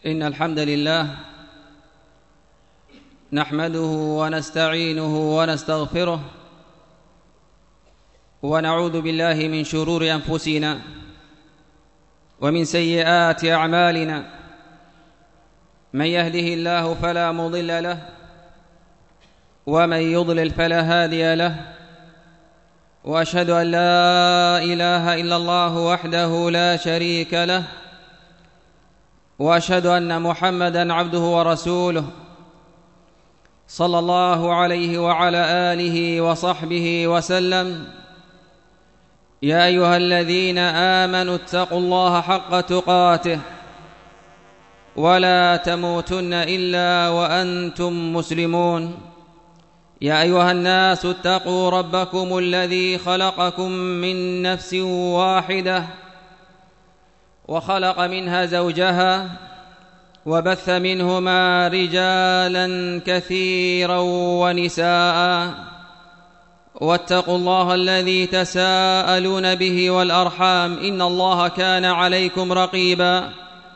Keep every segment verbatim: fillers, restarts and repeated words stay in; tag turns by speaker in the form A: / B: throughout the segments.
A: إن الحمد لله نحمده ونستعينه ونستغفره ونعوذ بالله من شرور أنفسنا ومن سيئات أعمالنا. من يهده الله فلا مضل له ومن يضلل فلا هادي له، وأشهد أن لا إله إلا الله وحده لا شريك له، وأشهد أن محمدًا عبده ورسوله صلى الله عليه وعلى آله وصحبه وسلم. يا أيها الذين آمنوا اتقوا الله حق تقاته ولا تموتن إلا وأنتم مسلمون. يا أيها الناس اتقوا ربكم الذي خلقكم من نفس واحدة وخلق منها زوجها وبث منهما رجالا كثيرا ونساء، واتقوا الله الذي تساءلون به والأرحام إن الله كان عليكم رقيبا.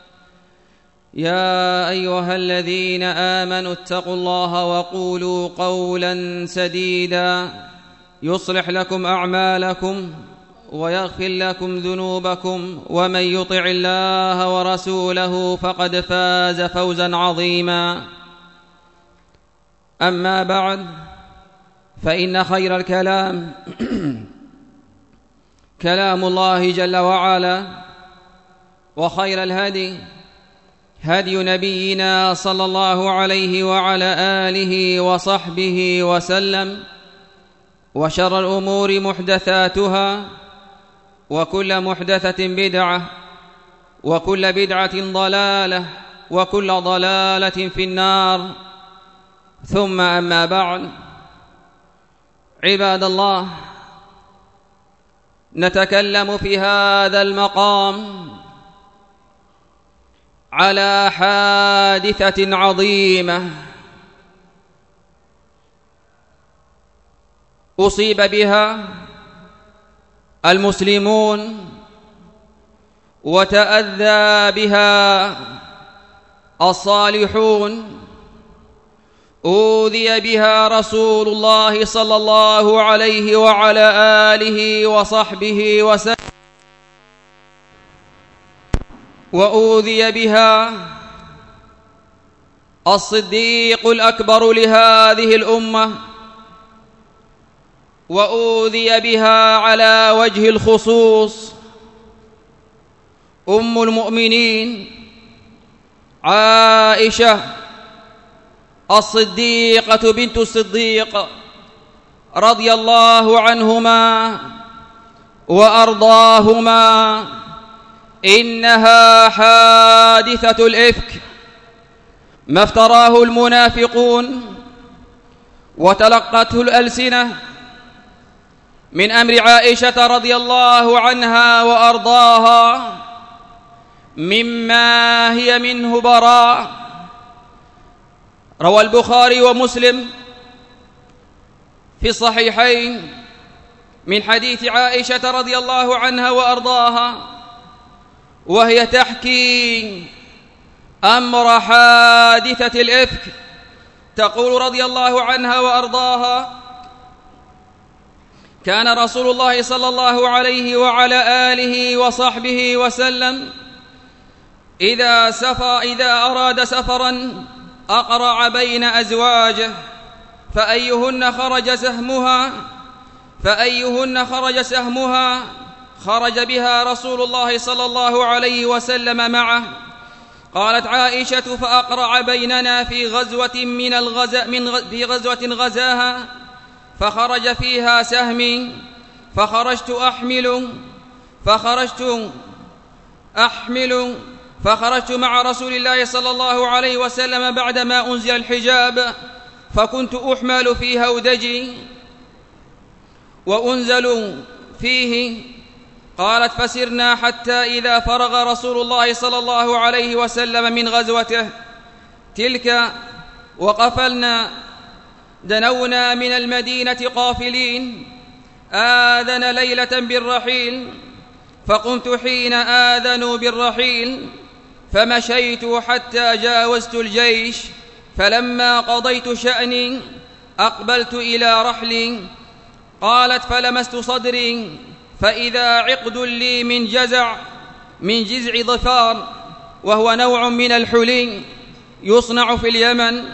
A: يا أيها الذين آمنوا اتقوا الله وقولوا قولا سديدا يصلح لكم أعمالكم ويغفر لكم ذنوبكم، ومن يطع الله ورسوله فقد فاز فوزا عظيما. أما بعد، فإن خير الكلام كلام الله جل وعلا، وخير الهدي هدي نبينا صلى الله عليه وعلى آله وصحبه وسلم، وشر الأمور محدثاتها، وكل محدثة بدعة، وكل بدعة ضلالة، وكل ضلالة في النار. ثم أما بعد، عباد الله، نتكلم في هذا المقام على حادثة عظيمة أصيب بها المسلمون وتأذى بها الصالحون. أوذي بها رسول الله صلى الله عليه وعلى آله وصحبه وسلم، وأوذي بها الصديق الأكبر لهذه الأمة، وأوذي بها على وجه الخصوص أم المؤمنين عائشة الصديقة بنت الصديق رضي الله عنهما وأرضاهما. إنها حادثة الإفك، ما افتراه المنافقون وتلقته الألسنة من أمر عائشة رضي الله عنها وأرضاها، مما هي منه براء. روى البخاري ومسلم في الصحيحين من حديث عائشة رضي الله عنها وأرضاها، وهي تحكي أمر حادثة الإفك، تقول رضي الله عنها وأرضاها: كان رسول الله صلى الله عليه وعلى آله وصحبه وسلم إذا سفر إذا أراد سفرا أقرع بين أزواجه، فأيهن خرج سهمها فأيهن خرج سهمها خرج بها رسول الله صلى الله عليه وسلم معه. قالت عائشة: فأقرع بيننا في غزوة من الغزا من غ... في غزوة غزاها، فخرج فيها سهمي، فخرجت أحمل فخرجت أحمل فخرجت مع رسول الله صلى الله عليه وسلم بعدما أنزل الحجاب، فكنت أحمل في هودجي وأنزل فيه. قالت: فسرنا حتى إذا فرغ رسول الله صلى الله عليه وسلم من غزوته تلك وقفلنا دنونا من المدينة قافلين، آذن ليلة بالرحيل، فقمت حين آذنوا بالرحيل فمشيت حتى جاوزت الجيش، فلما قضيت شأني أقبلت إلى رحلي. قالت فلمست صدري فإذا عقد لي من جزع من جزع ظفار، وهو نوع من الحلي يصنع في اليمن.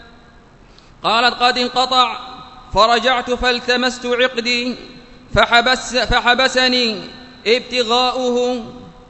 A: قالت قد انقطع، فرجعت فالتمست عقدي فحبس فحبسني ابتغاؤه.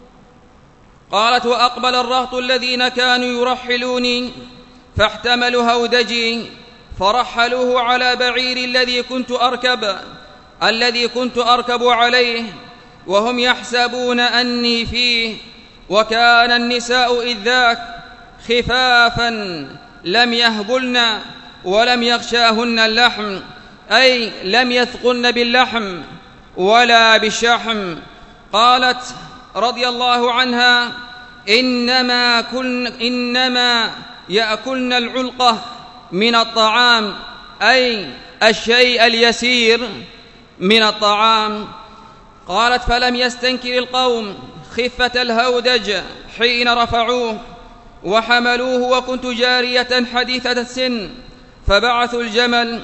A: قالت وأقبل الرهط الذين كانوا يرحلوني فاحتملوا هودجي فرحلوه على بعير الذي كنت أركب الذي كنت أركب عليه، وهم يحسبون أني فيه. وكان النساء إذ ذاك خفافا لم يهبلن ولم يغشاهن اللحم، أي لم يثقلن باللحم ولا بالشحم. قالت رضي الله عنها إنما, كن إنما يأكلن العلقة من الطعام، أي الشيء اليسير من الطعام. قالت فلم يستنكر القوم خفة الهودج حين رفعوه وحملوه، وكنت جارية حديثة السن، فبعثوا الجمل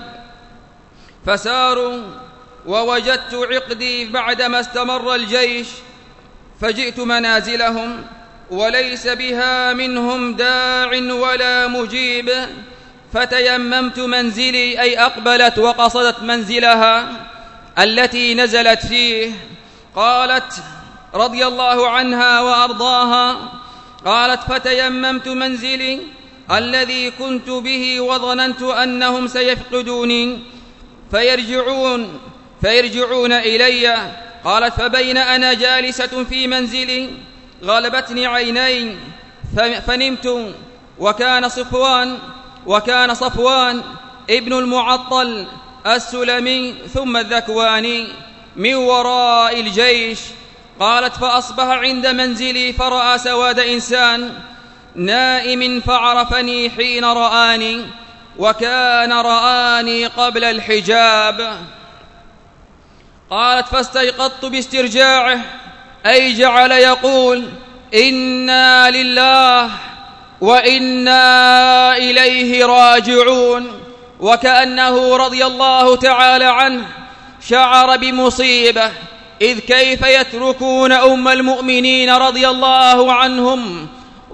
A: فساروا، ووجدت عقدي بعدما استمر الجيش، فجئت منازلهم وليس بها منهم داع ولا مجيب، فتيممت منزلي، أي أقبلت وقصدت منزلها التي نزلت فيه. قالت رضي الله عنها وأرضاها قالت فتيممت منزلي الذي كنت به، وظننت أنهم سيفقدوني فيرجعون فيرجعون إلي. قالت فبين أنا جالسة في منزلي غلبتني عيني فنمت، وكان صفوان وكان صفوان ابن المعطل السلمي ثم الذكواني من وراء الجيش. قالت فأصبح عند منزلي فرأى سواد إنسان نائم فعرفني حين رآني، وكان رآني قبل الحجاب. قالت فاستيقظت باسترجاعه، أي جعل يقول إنا لله وإنا إليه راجعون، وكأنه رضي الله تعالى عنه شعر بمصيبة، إذ كيف يتركون أم المؤمنين رضي الله عنهم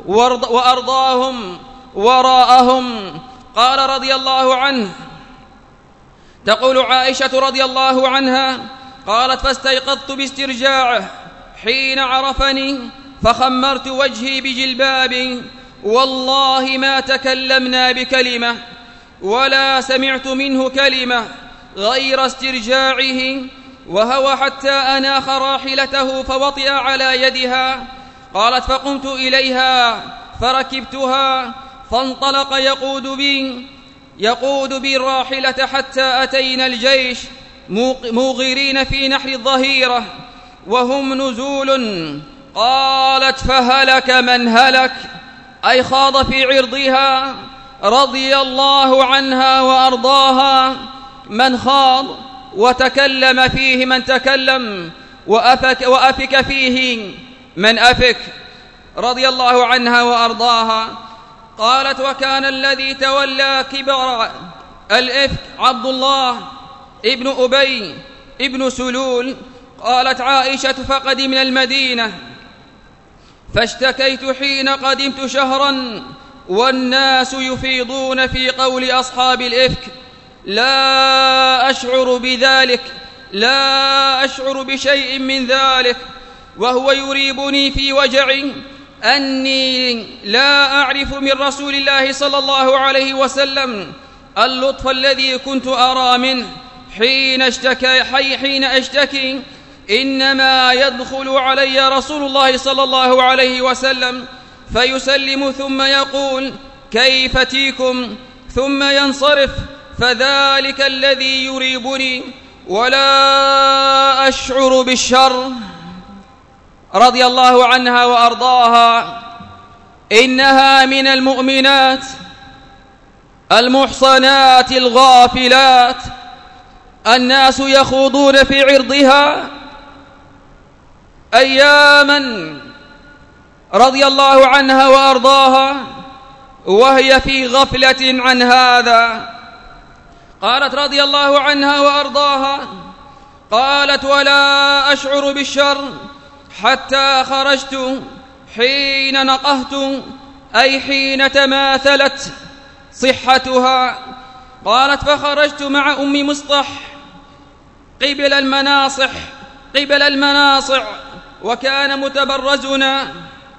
A: وأرضاهم وراءهم. قال رضي الله عنه، تقول عائشة رضي الله عنها قالت فاستيقظت باسترجاعه حين عرفني فخمرت وجهي بجلبابي، والله ما تكلمنا بكلمة ولا سمعت منه كلمة غير استرجاعه، وهو حتى أناخ راحلته فوطئ على يدها. قالت فقمت إليها فركبتها، فانطلق يقود بي يقود بي الراحلة حتى أتينا الجيش موغرين في نحر الظهيرة وهم نزول. قالت فهلك من هلك، أي خاض في عرضها رضي الله عنها وأرضاها من خاض، وتكلم فيه من تكلم، وأفك, وأفك فيه من أفك رضي الله عنها وأرضاها. قالت وكان الذي تولى كبر الإفك عبد الله ابن أبي ابن سلول. قالت عائشة فقدمنا المدينة فاشتكيت حين قدمت شهرا والناس يفيضون في قول أصحاب الإفك، لا أشعر بذلك لا أشعر بشيء من ذلك، وهو يريبني في وجعي أني لا أعرف من رسول الله صلى الله عليه وسلم اللطف الذي كنت أرى منه حين اشتكي حين أشتكي، إنما يدخل علي رسول الله صلى الله عليه وسلم فيسلم ثم يقول كيف تيكم ثم ينصرف، فذلك الذي يريبني ولا أشعر بالشر رضي الله عنها وأرضاها. إنها من المؤمنات المحصنات الغافلات، الناس يخوضون في عرضها أياما رضي الله عنها وأرضاها وهي في غفلة عن هذا. قالت رضي الله عنها وأرضاها: قالت: ولا أشعر بالشر حتى خرجت حين نقهت، أي حين تماثلت صحتها. قالت: فخرجت مع أم مصطح قبل المناصح قبل المناصع وكان متبرزنا،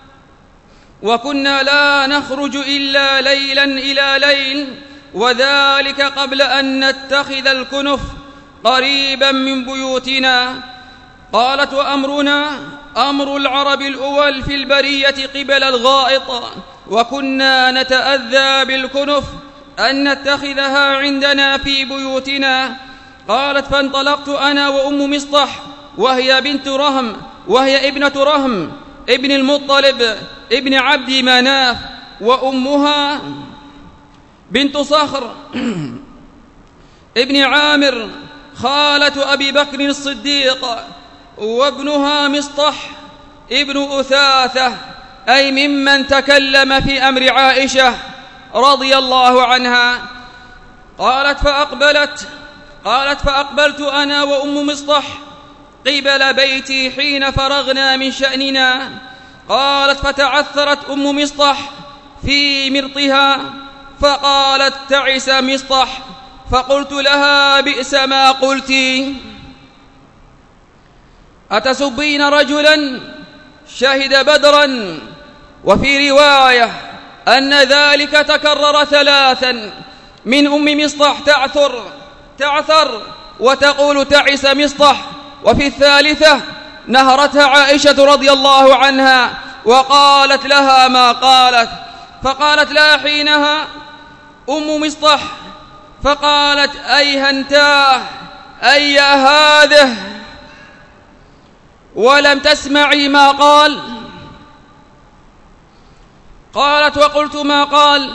A: وكنا لا نخرج إلا ليلا إلى ليل، وذلك قبل أن نتخذ الكنف قريبا من بيوتنا. قالت: وأمرنا أمر العرب الأول في البرية قبل الغائط، وكنا نتأذى بالكنف أن نتخذها عندنا في بيوتنا. قالت: فانطلقت أنا وأم مصطح وهي بنت رهم وهي ابنة رهم ابن المطلب ابن عبد مناف، وأمها بنت صخر ابن عامر خالة أبي بكر الصديق، وابنها مصطح ابن أثاثة، أي ممن تكلم في أمر عائشة رضي الله عنها. قالت فأقبلت قالت فأقبلت أنا وأم مصطح قبل بيتي حين فرغنا من شأننا. قالت: فتعثرت أم مصطح في مرطها فقالت: تعس مصطح. فقلت لها: بئس ما قلت، أتسبين رجلا شهد بدرا؟ وفي رواية أن ذلك تكرر ثلاثا من أم مصطح تعثر تعثر وتقول: تعس مصطح. وفي الثالثة نهرتها عائشة رضي الله عنها وقالت لها ما قالت. فقالت لها حينها أم مصطح، فقالت: أيهنتاه أي هذه، ولم تسمعي ما قال؟ قالت: وقلت ما قال.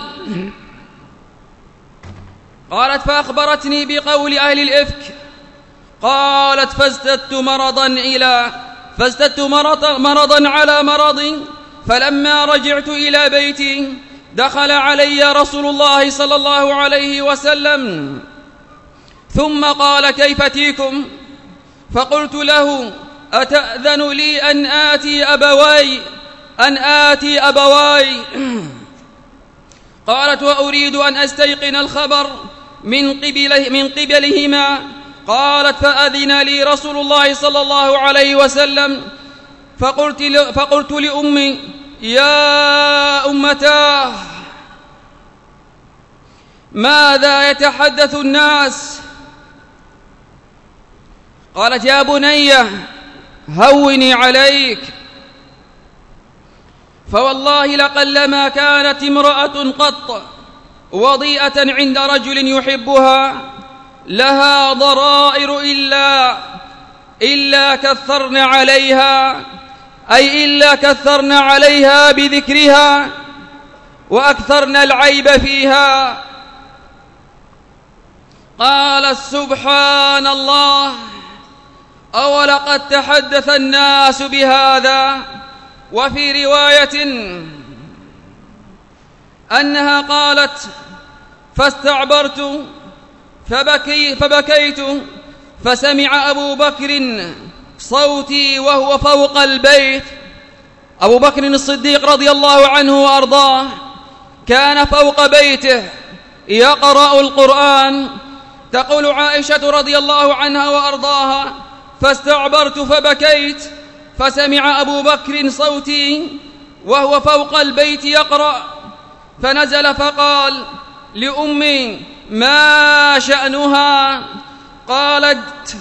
A: قالت: فأخبرتني بقول أهل الإفك. قالت: فازددت مرضا إلى فازددت مرضا, مرضا على مرض، فلما رجعت إلى بيتي دخل علي رسول الله صلى الله عليه وسلم ثم قال: كيف تيكم؟ فقلت له: أتأذن لي أن آتي أبواي أن آتي أبواي قالت: وأريد أن أستيقن الخبر من قبله من قبلهما. قالت: فأذن لي رسول الله صلى الله عليه وسلم، فقلت فقلت لأمي: يا أمتاه، ماذا يتحدث الناس؟ قالت: يا بني هوني عليك، فوالله لقلما كانت امرأة قط وضيئة عند رجل يحبها لها ضرائر إلا إلا كثرن عليها أي إلا كثرن عليها بذكرها وأكثرن العيب فيها. قال: سبحان الله، أولقد تحدث الناس بهذا. وفي رواية أنها قالت: فاستعبرت فبكي فبكيت فسمع أبو بكر صوتي وهو فوق البيت. أبو بكر الصديق رضي الله عنه وأرضاه كان فوق بيته يقرأ القرآن. تقول عائشة رضي الله عنها وأرضاها: فاستعبرت فبكيت فسمع أبو بكر صوتي وهو فوق البيت يقرأ، فنزل فقال لأمي: ما شأنها؟ قالت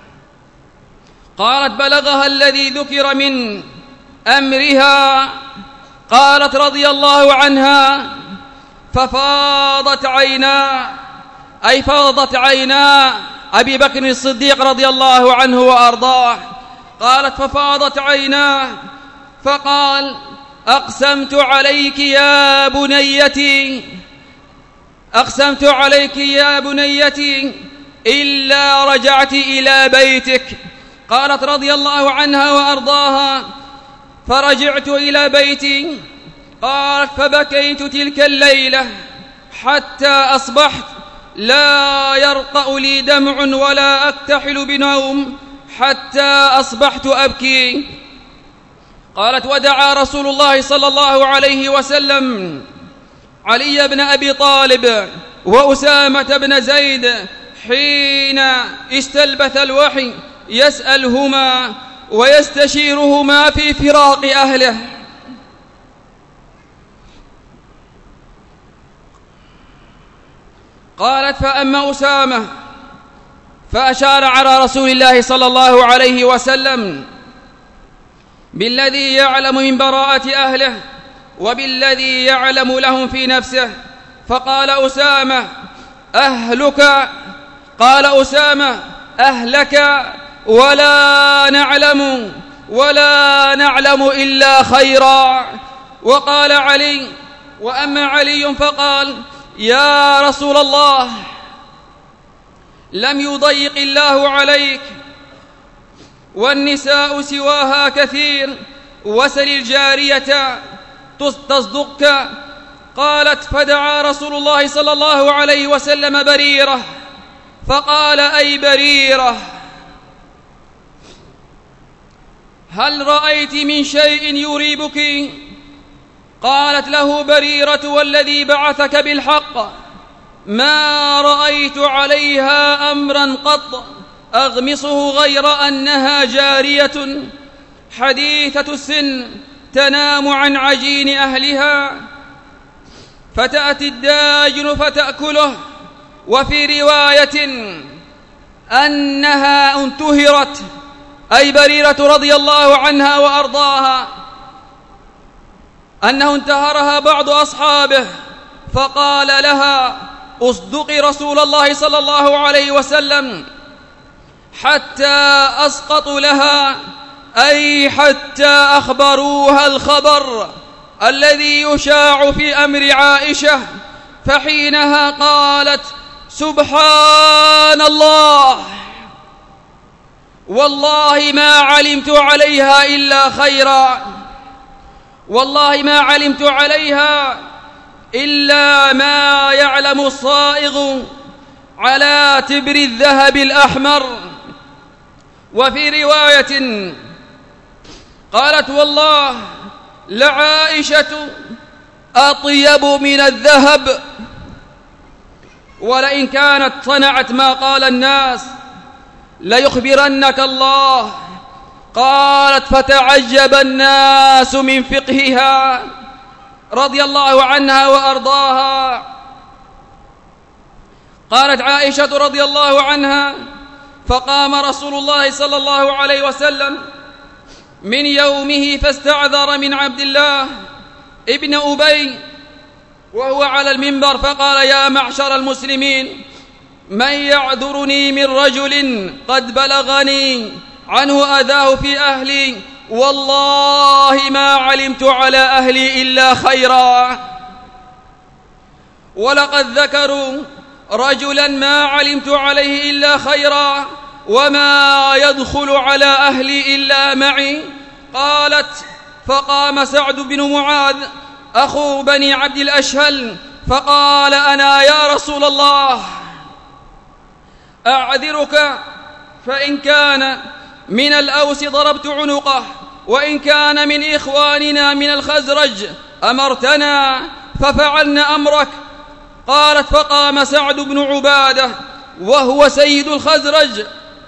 A: قالت بلغها الذي ذكر من أمرها. قالت رضي الله عنها: ففاضت عينا أي فاضت عينا أبي بكر الصديق رضي الله عنه وأرضاه. قالت: ففاضت عيناه فقال: أقسمت عليك يا بنيتي أقسمت عليك يا بنيتي إلا رجعت إلى بيتك. قالت رضي الله عنها وأرضاها: فرجعت إلى بيتي. قالت فبكيت تلك الليلة حتى أصبحت لا يرقأ لي دمع ولا أكتحل بنوم حتى أصبحت أبكي. قالت ودعا رسول الله صلى الله عليه وسلم علي بن أبي طالب وأسامة بن زيد حين استلبث الوحي يسألهما ويستشيرهما في فراق أهله. قالت فأما أسامة فأشار على رسول الله صلى الله عليه وسلم بالذي يعلم من براءة أهله وبالذي يعلم لهم في نفسه، فقال أسامة أهلك، قال أسامة أهلك ولا نعلم ولا نعلم إلا خيرا. وقال علي وأما علي فقال يا رسول الله لم يضيق الله عليك والنساء سواها كثير، وسل الجارية تصدقك. قالت فدعا رسول الله صلى الله عليه وسلم بريرة فقال أي بريرة هل رأيت من شيء يريبك؟ قالت له بريرة والذي بعثك بالحق ما رأيت عليها أمرا قط أغمصه غير أنها جارية حديثة السن تنام عن عجين أهلها فتأتي الداجن فتأكله. وفي رواية أنها انتهرت أي بريرة رضي الله عنها وأرضاها أنه انتهرها بعض أصحابه فقال لها أصدقي رسول الله صلى الله عليه وسلم حتى أسقطوا لها أي حتى أخبروها الخبر الذي يشاع في أمر عائشة. فحينها قالت سبحان الله والله ما علمت عليها إلا خيرا، والله ما علمت عليها إلا ما يعلم الصائغ على تبر الذهب الأحمر. وفي رواية قالت والله لعائشة أطيب من الذهب ولئن كانت صنعت ما قال الناس ليخبرنك الله. قالت فتعجب الناس من فقهها رضي الله عنها وأرضاها. قالت عائشة رضي الله عنها فقام رسول الله صلى الله عليه وسلم من يومه فاستعذر من عبد الله ابن أبي وهو على المنبر فقال يا معشر المسلمين من يعذرني من رجل قد بلغني عنه أذاه في أهلي والله ما علمت على أهلي إلا خيرا. ولقد ذكروا رجلا ما علمت عليه إلا خيرا وما يدخل على أهلي إلا معي. قالت فقام سعد بن معاذ أخو بني عبد الأشهل فقال أنا يا رسول الله أعذرك فإن كان من الأوس ضربت عنقه وإن كان من إخواننا من الخزرج أمرتنا ففعلنا أمرك. قالت فقام سعد بن عبادة وهو سيد الخزرج.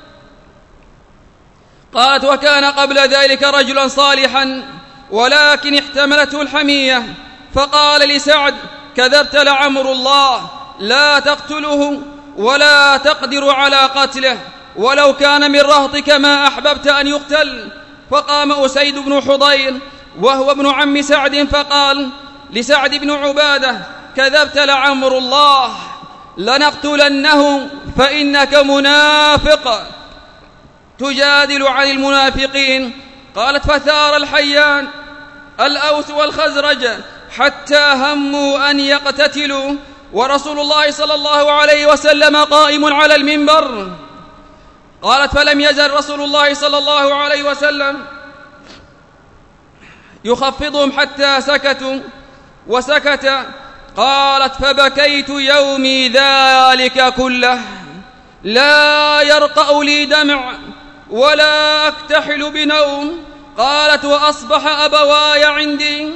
A: قالت وكان قبل ذلك رجلا صالحا ولكن احتملته الحمية فقال لسعد كذبت لعمر الله لا تقتله ولا تقدر على قتله ولو كان من رهطك ما أحببت أن يقتل. فقام أسيد بن حضير وهو ابن عم سعد فقال لسعد بن عبادة كذبت لعمر الله لنقتلنه فإنك منافق تجادل عن المنافقين. قالت فثار الحيان الأوس والخزرج حتى هموا أن يقتتلوا ورسول الله صلى الله عليه وسلم قائم على المنبر. قالت فلم يزل رسول الله صلى الله عليه وسلم يخفضهم حتى سكتوا وسكت. قالت فبكيت يومي ذلك كله لا يرقأ لي دمع ولا أكتحل بنوم. قالت وأصبح أبواي عندي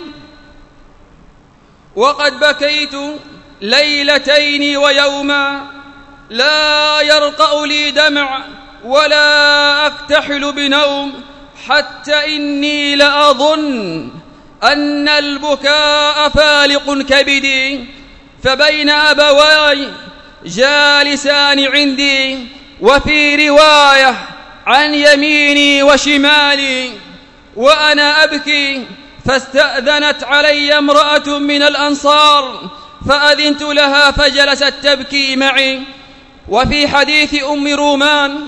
A: وقد بكيت ليلتين ويوما لا يرقأ لي دمع ولا أكتحل بنوم، حتى إني لأظن أن البكاء فالق كبدي. فبين أبواي جالسان عندي، وفي رواية عن يميني وشمالي، وأنا أبكي، فاستأذنت علي امرأة من الأنصار فأذنت لها فجلست تبكي معي. وفي حديث أم رومان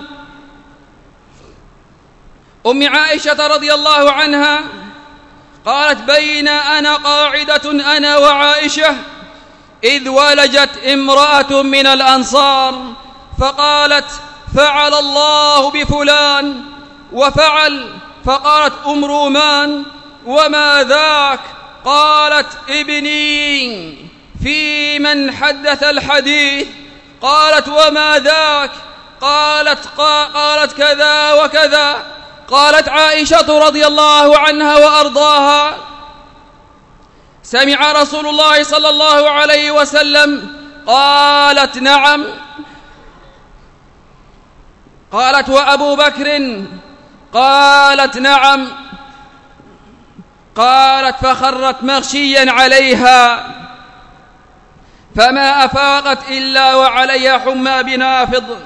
A: أم عائشة رضي الله عنها قالت بين أنا قاعدة أنا وعائشة إذ ولجت امرأة من الأنصار فقالت فعل الله بفلان وفعل. فقالت أم رومان وما ذاك؟ قالت ابني في من حدث الحديث. قالت وما ذاك؟ قالت قالت كذا وكذا. قالت عائشة رضي الله عنها وأرضاها سمع رسول الله صلى الله عليه وسلم؟ قالت نعم. قالت وأبو بكر؟ قالت نعم. قالت فخرت مغشيا عليها فما أفاقت إلا وعليها حمى بنافض.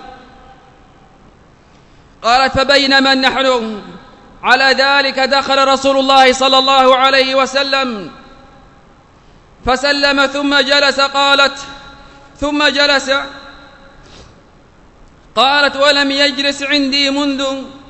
A: قالت فبينما نحن على ذلك دخل رسول الله صلى الله عليه وسلم فسلم ثم جلس. قالت ثم جلس. قالت ولم يجلس عندي منذ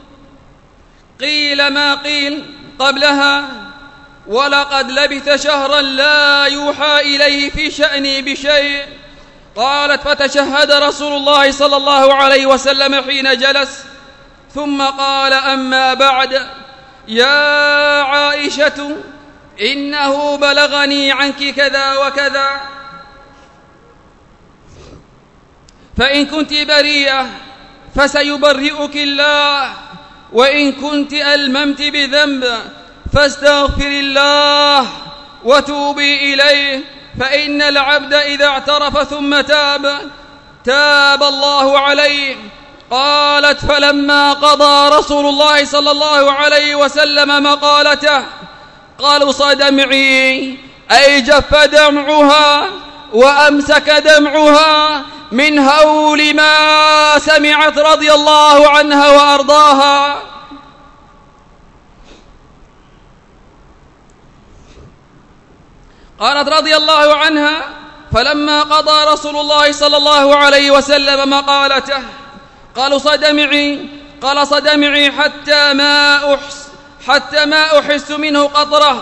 A: قيل ما قيل قبلها، ولقد لبث شهرا لا يوحى إليه في شأني بشيء. قالت فتشهد رسول الله صلى الله عليه وسلم حين جلس ثم قال أما بعد يا عائشة إنه بلغني عنك كذا وكذا، فإن كنت بريئة فسيبرئك الله، وإن كنت ألممت بذنب فاستغفر الله وتوبي إليه، فإن العبد إذا اعترف ثم تاب تاب الله عليه. قالت فلما قضى رسول الله صلى الله عليه وسلم مقالته قلص دمعي، أي جف دمعها وأمسك دمعها من هول ما سمعت رضي الله عنها وأرضاها. قالت رضي الله عنها فلما قضى رسول الله صلى الله عليه وسلم مقالته قلص دمعي قلص دمعي حتى ما أحس حتى ما أحس منه قطرة.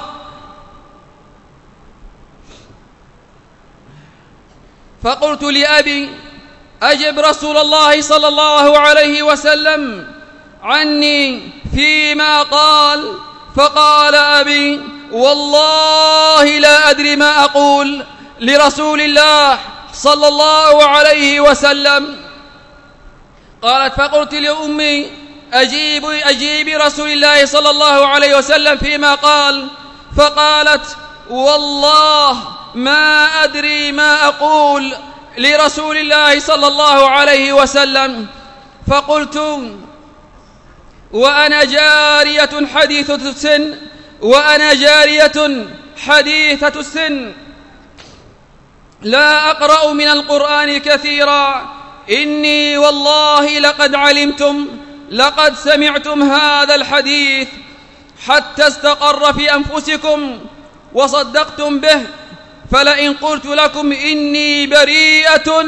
A: فقلت لأبي أجب رسول الله صلى الله عليه وسلم عني فيما قال. فقال أبي والله لا أدري ما أقول لرسول الله صلى الله عليه وسلم. قالت فقلت لأمي أجيب أجيب رسول الله صلى الله عليه وسلم فيما قال. فقالت والله ما أدري ما أقول لرسول الله صلى الله عليه وسلم. فقلت وأنا جارية حديثة السن وأنا جارية حديثة السن لا أقرأ من القرآن كثيرا، إني والله لقد علمتم لقد سمعتم هذا الحديث حتى استقر في أنفسكم وصدقتم به، فلئن قلت لكم إني بريئة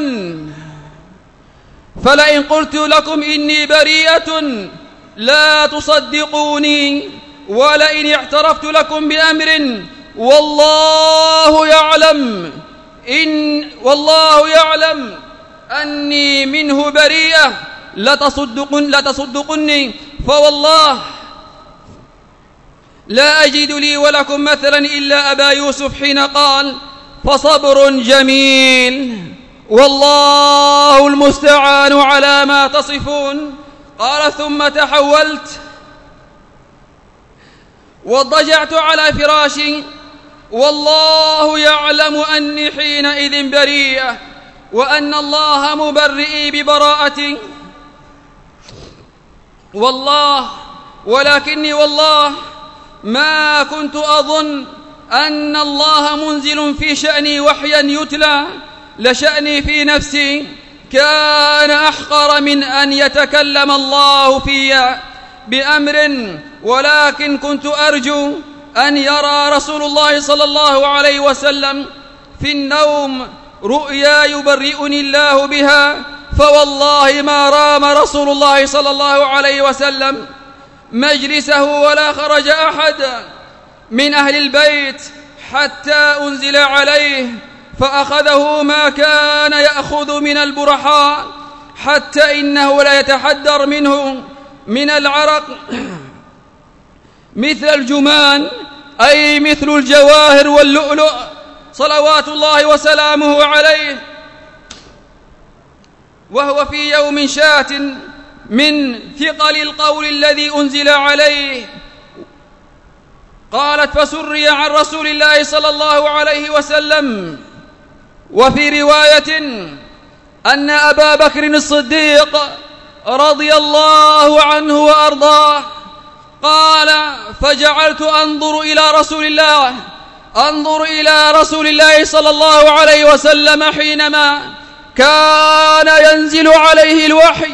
A: فلئن قلت لكم إني بريئة لا تصدقوني، ولئن اعترفت لكم بأمر والله يعلم إن والله يعلم أني منه بريئة لتصدقن لتصدقني فوالله لا أجد لي ولكم مثلا إلا أبا يوسف حين قال فصبر جميل والله المستعان على ما تصفون. قال ثم تحولت واضطجعت على فراشي والله يعلم أني حينئذ بريئة وأن الله مبرئي ببراءتي والله ولكني والله ما كنت أظن أن الله منزل في شأني وحيا يتلى لشأني في نفسي كان أحقر من أن يتكلم الله في بأمر، ولكن كنت أرجو أن يرى رسول الله صلى الله عليه وسلم في النوم رؤيا يبرئني الله بها، فوالله ما رام رسول الله صلى الله عليه وسلم مجلسه ولا خرج أحد من أهل البيت حتى أنزل عليه، فأخذه ما كان يأخذ من البرحاء حتى إنه لا يتحدر منه من العرق مثل الجمان، أي مثل الجواهر واللؤلؤ صلوات الله وسلامه عليه، وهو في يوم شات من ثقل القول الذي أنزل عليه. قالت فسري عن رسول الله صلى الله عليه وسلم. وفي رواية أن أبا بكر الصديق رضي الله عنه وأرضاه قال فجعلت أنظر إلى رسول الله أنظر إلى رسول الله صلى الله عليه وسلم حينما كان ينزل عليه الوحي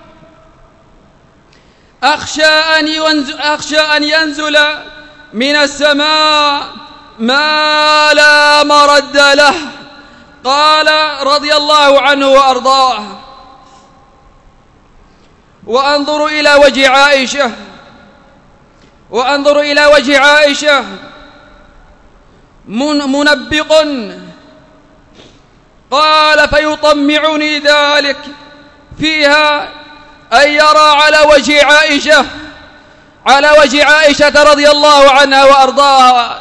A: أخشى أن ينزل, أخشى أن ينزل من السماء ما لا مرد له. قال رضي الله عنه وأرضاه وأنظر إلى وجه عائشة وأنظر إلى وجه عائشة منبق. قال فيطمعني ذلك فيها أن يرى على وجه عائشة على وجه عائشة رضي الله عنها وأرضاها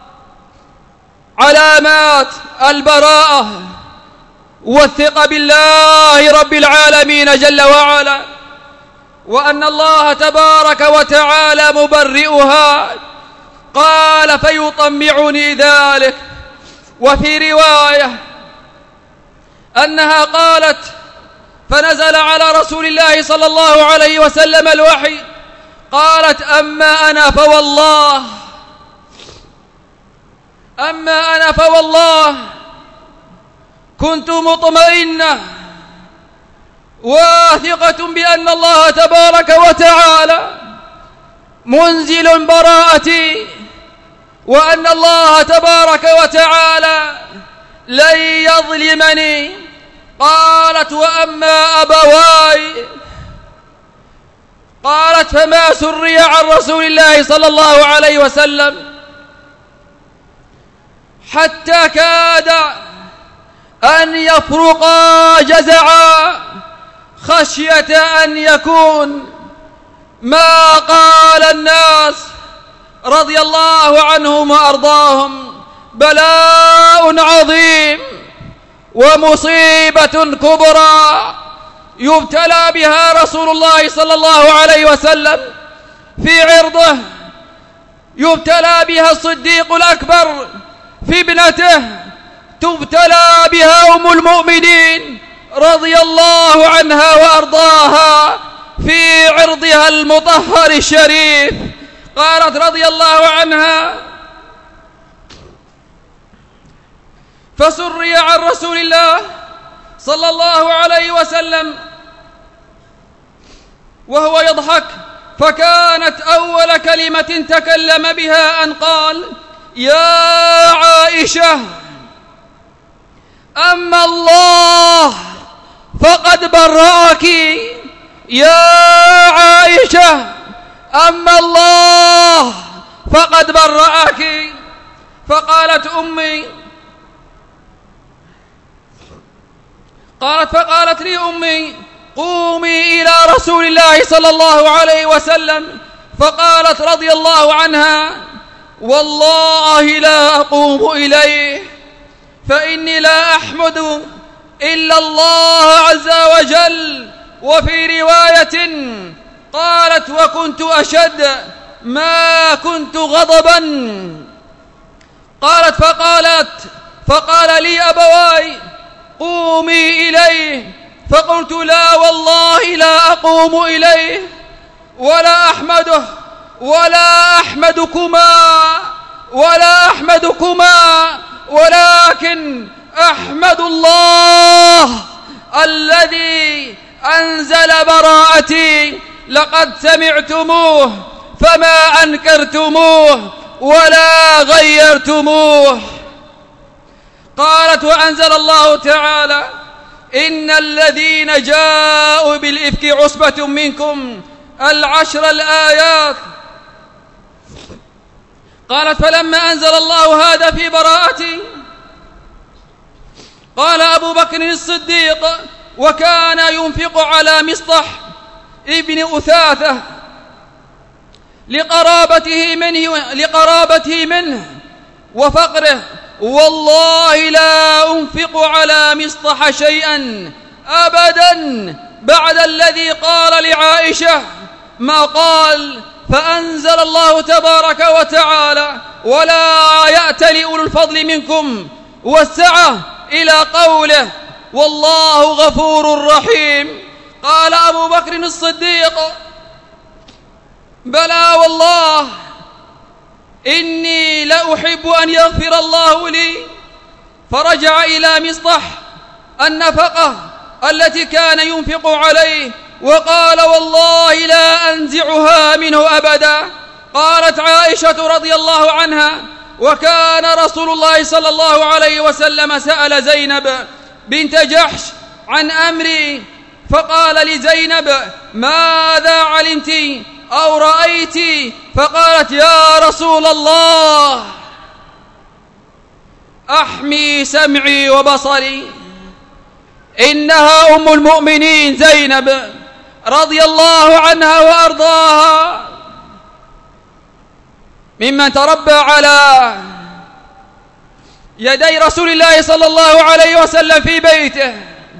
A: علامات البراءة والثقة بالله رب العالمين جل وعلا، وأن الله تبارك وتعالى مبرئها. قال فيطمعني ذلك. وفي رواية أنها قالت فنزل على رسول الله صلى الله عليه وسلم الوحي. قالت أما أنا فوالله أما أنا فوالله كنت مطمئنة واثقة بأن الله تبارك وتعالى منزل براءتي، وأن الله تبارك وتعالى لن يظلمني. قالت وأما أبواي قالت فما سري عن رسول الله صلى الله عليه وسلم حتى كاد أن يفرقا جزعا خشية أن يكون ما قال الناس رضي الله عنهم وأرضاهم بلاء عظيم ومصيبة كبرى يبتلى بها رسول الله صلى الله عليه وسلم في عرضه، يبتلى بها الصديق الأكبر في ابنته، تبتلى بها أم المؤمنين رضي الله عنها وأرضاها في عرضها المطهر الشريف. قالت رضي الله عنها فسري عن رسول الله صلى الله عليه وسلم وهو يضحك، فكانت أول كلمة تكلم بها أن قال يا عائشة أما الله فقد برأك، يا عائشة أما الله فقد برأك. فقالت أمي قالت فقالت لي أمي قومي إلى رسول الله صلى الله عليه وسلم فقالت رضي الله عنها: والله لا أقوم إليه، فإني لا أحمد إلا الله عز وجل. وفي رواية قالت: وكنت أشد ما كنت غضبا. قالت: فقالت فقال لي أبواي: قومي إليه، فقلت: لا والله لا أقوم إليه ولا أحمده ولا أحمدكما ولا أحمدكما ولكن أحمد الله الذي أنزل براءتي، لقد سمعتموه فما أنكرتموه ولا غيرتموه. قالت: وأنزل الله تعالى: إن الذين جاءوا بالإفك عصبة منكم، العشر الآيات. قالت: فلما أنزل الله هذا في براءتي، قال أبو بكر الصديق: وكان ينفق على مصطح ابن أثاثة لقرابته منه, لقرابته منه وفقره: والله لا أنفق على مصطح شيئا أبدا بعد الذي قال لعائشة ما قال. فأنزل الله تبارك وتعالى: ولا يأتل أولو الفضل منكم والسعة، إلى قوله: والله غفور رحيم. قال أبو بكر الصديق: بلى والله إني لأحب أن يغفر الله لي. فرجع إلى مصطح النفقة التي كان ينفق عليه وقال: والله لا أنزعها منه أبدا. قالت عائشة رضي الله عنها: وكان رسول الله صلى الله عليه وسلم سأل زينب بنت جحش عن أمري، فقال لزينب: ماذا علمت أو رأيت؟ فقالت: يا رسول الله، أحمي سمعي وبصري. إنها أم المؤمنين زينب رضي الله عنها وأرضاها، ممن تربى على يدي رسول الله صلى الله عليه وسلم في بيته.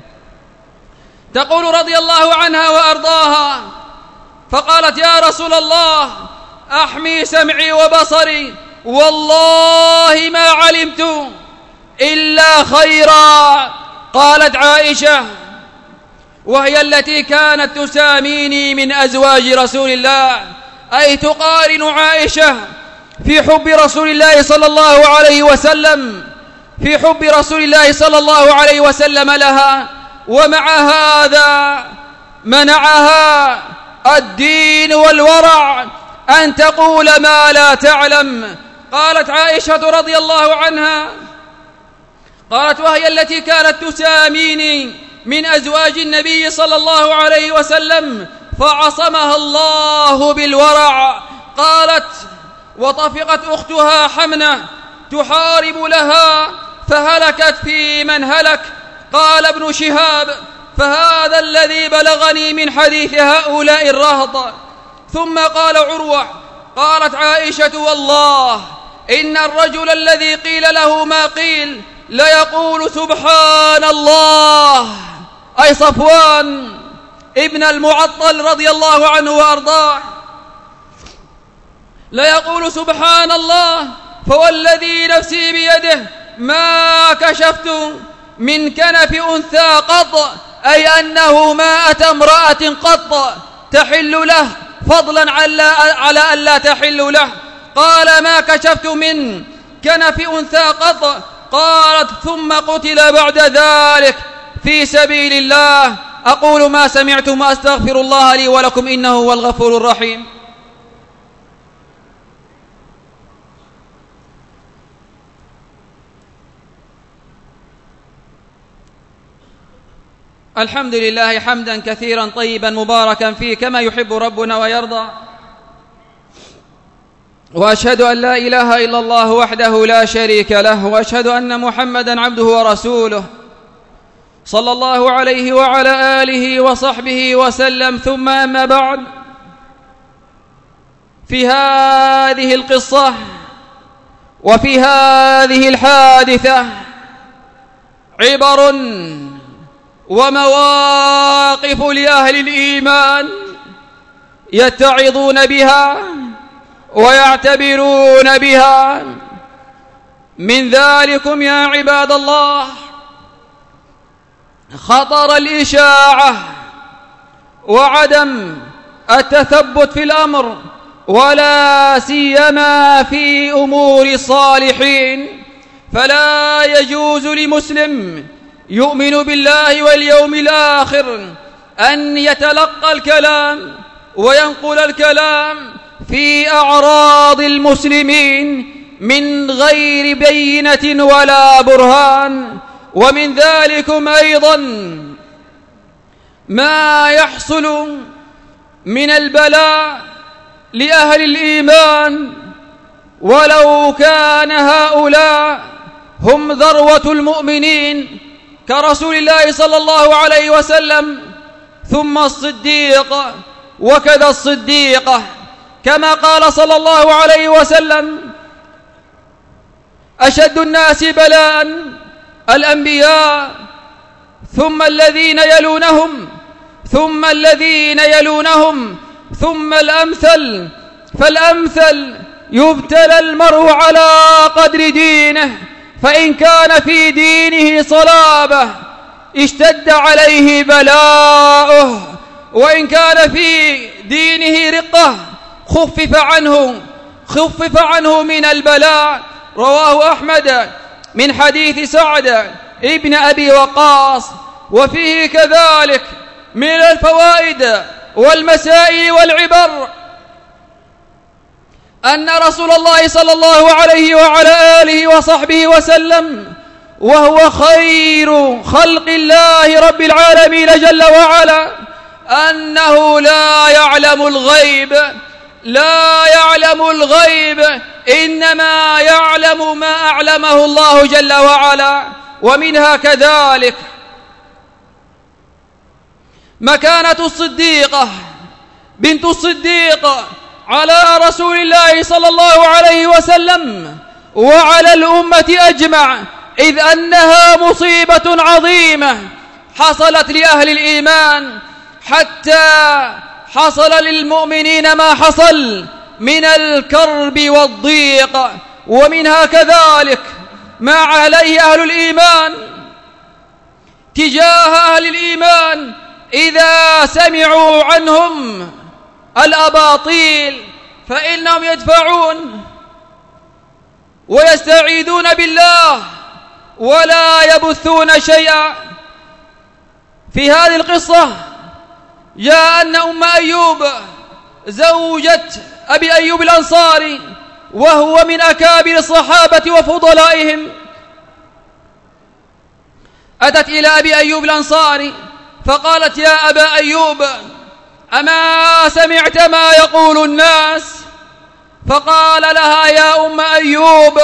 A: تقول رضي الله عنها وأرضاها: فقالت: يا رسول الله، أحمي سمعي وبصري، والله ما علمت إلا خيرا. قالت عائشة، وهي التي كانت تساميني من أزواج رسول الله، أي تقارن عائشة في حب رسول الله صلى الله عليه وسلم في حب رسول الله صلى الله عليه وسلم لها، ومع هذا منعها الدين والورع أن تقول ما لا تعلم. قالت عائشة رضي الله عنها: قالت: وهي التي كانت تساميني من أزواج النبي صلى الله عليه وسلم، فعصمها الله بالورع. قالت: وطفقت أختها حمنة تحارب لها فهلكت في من هلك. قال ابن شهاب: فهذا الذي بلغني من حديث هؤلاء الرهط. ثم قال عروة: قالت عائشة: والله إن الرجل الذي قيل له ما قيل ليقول سبحان الله، أي صفوان ابن المعطل رضي الله عنه وأرضاه، ليقول سبحان الله، فوالذي نفسي بيده ما كشفت من كنف أنثى قط، أي أنه ما أتى امرأة قط تحل له فضلا على أن لا تحل له. قال: ما كشفت من كنف أنثى قط. قالت: ثم قتل بعد ذلك في سبيل الله. أقول ما سمعتم وأستغفر الله لي ولكم، إنه هو الغفور الرحيم. الحمد لله حمدا كثيرا طيبا مباركا فيه كما يحب ربنا ويرضى، وأشهد أن لا إله إلا الله وحده لا شريك له، وأشهد أن محمدا عبده ورسوله صلى الله عليه وعلى آله وصحبه وسلم. ثم أما بعد، في هذه القصة وفي هذه الحادثة عبر ومواقف لأهل الإيمان يتعظون بها ويعتبرون بها. من ذلكم يا عباد الله خطر الإشاعة وعدم التثبت في الأمر، ولا سيما في أمور الصالحين. فلا يجوز لمسلم يؤمن بالله واليوم الآخر أن يتلقى الكلام وينقل الكلام في أعراض المسلمين من غير بينة ولا برهان. ومن ذلكم أيضا ما يحصل من البلاء لأهل الإيمان، ولو كان هؤلاء هم ذروة المؤمنين كرسول الله صلى الله عليه وسلم، ثم الصديق وكذا الصديقة، كما قال صلى الله عليه وسلم: أشد الناس بلاء الأنبياء، ثم الذين يلونهم، ثم الذين يلونهم، ثم الأمثل فالأمثل. يبتلى المرء على قدر دينه، فإن كان في دينه صلابة اشتد عليه بلاؤه، وإن كان في دينه رقة خفف عنه خفف عنه من البلاء. رواه أحمد من حديث سعد ابن أبي وقاص. وفيه كذلك من الفوائد والمسائل والعبر أن رسول الله صلى الله عليه وعلى آله وصحبه وسلم، وهو خير خلق الله رب العالمين جل وعلا، أنه لا يعلم الغيب لا يعلم الغيب إنما يعلم ما أعلمه الله جل وعلا. ومنها كذلك مكانة الصديقة بنت الصديق على رسول الله صلى الله عليه وسلم وعلى الأمة أجمع، إذ أنها مصيبة عظيمة حصلت لأهل الإيمان، حتى حصل للمؤمنين ما حصل من الكرب والضيق. ومنها كذلك ما عليه أهل الإيمان تجاه أهل الإيمان إذا سمعوا عنهم الأباطيل، فإنهم يدفعون ويستعيذون بالله ولا يبثون شيئا. في هذه القصة جاء أن أم أيوب زوجة أبي أيوب الأنصاري، وهو من أكابر الصحابة وفضلائهم، أتت إلى أبي أيوب الأنصاري فقالت: يا أبا أيوب، أما سمعت ما يقول الناس؟ فقال لها: يا أم أيوب،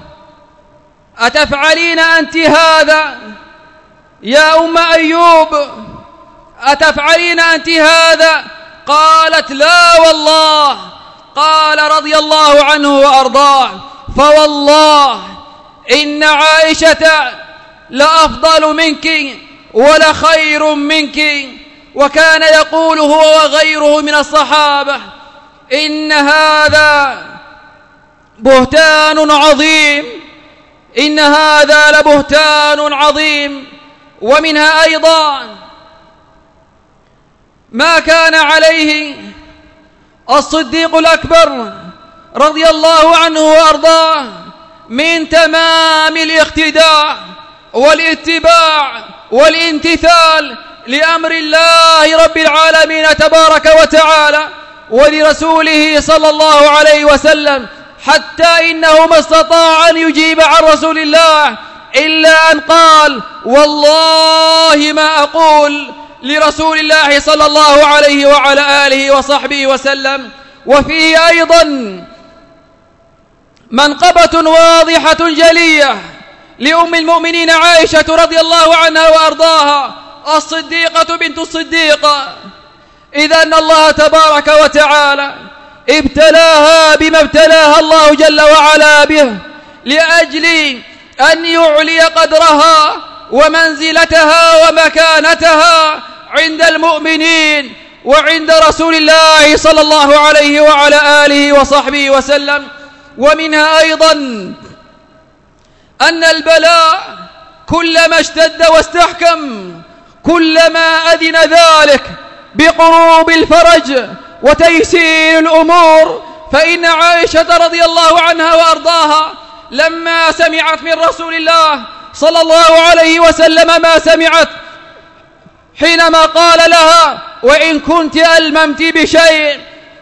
A: أتفعلين أنت هذا؟ يا أم أيوب، أتفعلين أنت هذا؟ قالت: لا والله. قال رضي الله عنه وأرضاه: فوالله إن عائشة لأفضل منك ولخير منك. وكان يقول هو وغيره من الصحابة: إن هذا بهتان عظيم، إن هذا لبهتان عظيم. ومنها أيضا ما كان عليه الصديق الأكبر رضي الله عنه وأرضاه من تمام الاقتداء والاتباع والامتثال لأمر الله رب العالمين تبارك وتعالى ولرسوله صلى الله عليه وسلم، حتى إنه ما استطاع أن يجيب عن رسول الله إلا أن قال: والله ما أقول لرسول الله صلى الله عليه وعلى آله وصحبه وسلم. وفيه أيضا منقبة واضحة جلية لأم المؤمنين عائشة رضي الله عنها وأرضاها، الصديقة بنت الصديق، إذ أن الله تبارك وتعالى ابتلاها بما ابتلاها الله جل وعلا به لأجل أن يعلي قدرها ومنزلتها ومكانتها عند المؤمنين وعند رسول الله صلى الله عليه وعلى آله وصحبه وسلم. ومنها أيضا أن البلاء كلما اشتد واستحكم كلما أذن ذلك بقروب الفرج وتيسير الأمور. فإن عائشة رضي الله عنها وأرضاها لما سمعت من رسول الله صلى الله عليه وسلم ما سمعت حينما قال لها: وإن كنت ألممت بشيء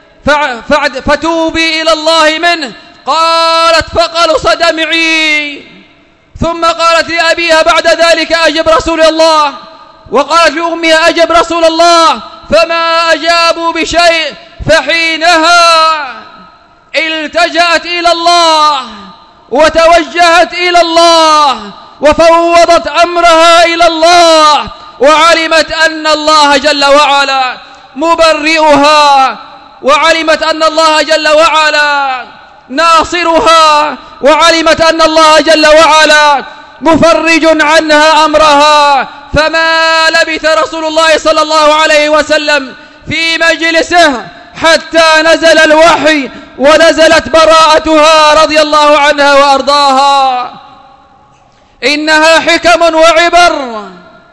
A: فتوبي إلى الله منه، قالت: فقلص دمعي. ثم قالت لأبيها بعد ذلك: أجب رسول الله. وقالت لأمها: أجب رسول الله. فما أجابوا بشيء. فحينها التجأت إلى الله وتوجهت إلى الله وفوضت أمرها إلى الله، وعلمت أن الله جل وعلا مبرئها، وعلمت أن الله جل وعلا ناصرها، وعلمت أن الله جل وعلا مفرج عنها أمرها. فما لبث رسول الله صلى الله عليه وسلم في مجلسه حتى نزل الوحي ونزلت براءتها رضي الله عنها وأرضاها. إنها حكم وعبر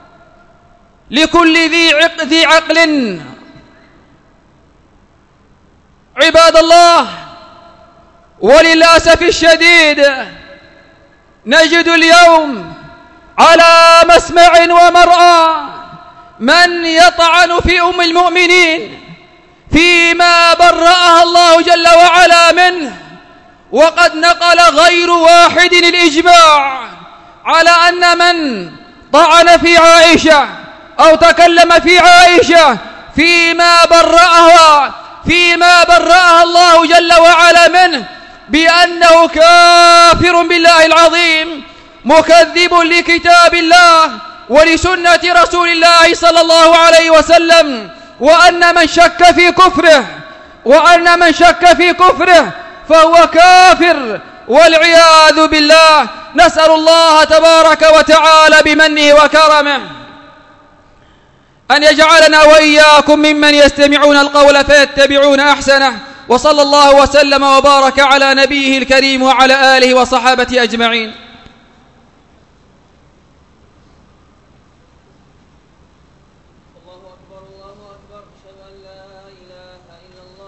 A: لكل ذي عقل. عباد الله، وللأسف الشديد نجد اليوم على مسمع ومرأى من يطعن في أم المؤمنين فيما برأها الله جل وعلا منه، وقد نقل غير واحد الإجماع على أن من طعن في عائشة أو تكلم في عائشة فيما برأها فيما برأها الله جل وعلا منه بأنه كافر بالله العظيم، مكذب لكتاب الله ولسنة رسول الله صلى الله عليه وسلم، وأن من شك في كفره وأن من شك في كفره فهو كافر والعياذ بالله. نسأل الله تبارك وتعالى بمنه وكرمه أن يجعلنا وإياكم ممن يستمعون القول فيتبعون أحسنه. وصلى الله وسلم وبارك على نبيه الكريم وعلى آله وصحابته أجمعين.